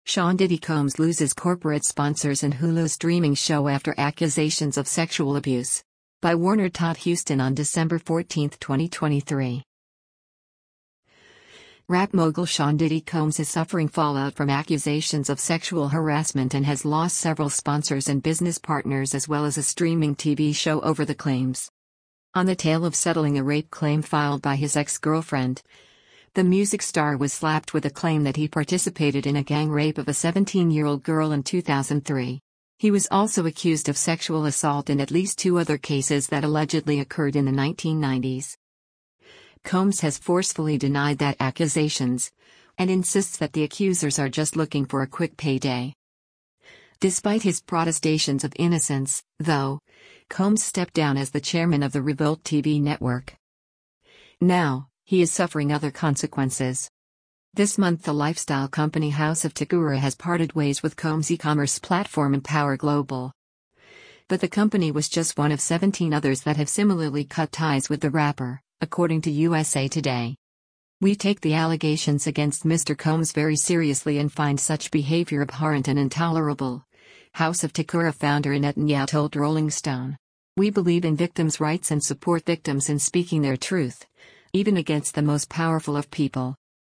Sean Diddy Combs loses corporate sponsors in Hulu's streaming show after accusations of sexual abuse. By Warner Todd Huston on December 14, 2023. Rap mogul Sean Diddy Combs is suffering fallout from accusations of sexual harassment and has lost several sponsors and business partners as well as a streaming TV show over the claims. On the tail of settling a rape claim filed by his ex-girlfriend, the music star was slapped with a claim that he participated in a gang rape of a 17-year-old girl in 2003. He was also accused of sexual assault in at least 2 other cases that allegedly occurred in the 1990s. Combs has forcefully denied that accusations, and insists that the accusers are just looking for a quick payday. Despite his protestations of innocence, though, Combs stepped down as the chairman of the Revolt TV network. Now, he is suffering other consequences. This month the lifestyle company House of Takura has parted ways with Combs' e-commerce platform Empower Global. But the company was just one of 17 others that have similarly cut ties with the rapper, according to USA Today. "We take the allegations against Mr. Combs very seriously and find such behavior abhorrent and intolerable," House of Takura founder Annette Nya told Rolling Stone. "We believe in victims' rights and support victims in speaking their truth, even against the most powerful of people."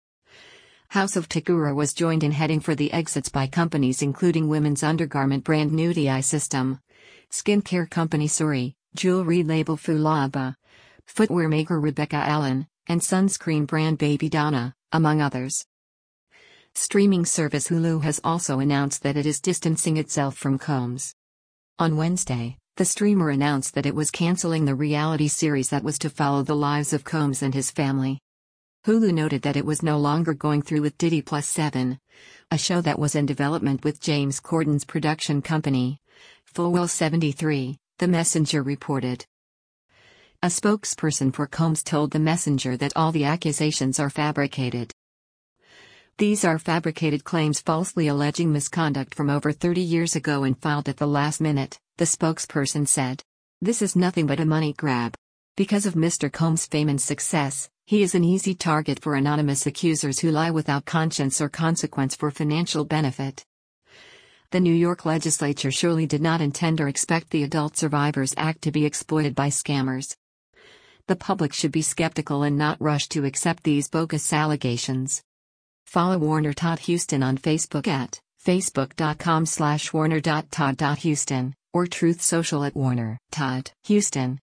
House of Takura was joined in heading for the exits by companies including women's undergarment brand Nudie System, skincare company Suri, jewelry label Fulaba, footwear maker Rebecca Allen, and sunscreen brand Baby Donna, among others. Streaming service Hulu has also announced that it is distancing itself from Combs. On Wednesday, the streamer announced that it was canceling the reality series that was to follow the lives of Combs and his family. Hulu noted that it was no longer going through with Diddy Plus 7, a show that was in development with James Corden's production company, Fullwell 73, The Messenger reported. A spokesperson for Combs told The Messenger that all the accusations are fabricated. "These are fabricated claims falsely alleging misconduct from over 30 years ago and filed at the last minute," the spokesperson said. "This is nothing but a money grab. Because of Mr. Combs' fame and success, he is an easy target for anonymous accusers who lie without conscience or consequence for financial benefit." The New York legislature surely did not intend or expect the Adult Survivors Act to be exploited by scammers. The public should be skeptical and not rush to accept these bogus allegations. Follow Warner Todd Huston on Facebook at facebook.com/warner.todd.huston or Truth Social at Warner Todd Huston.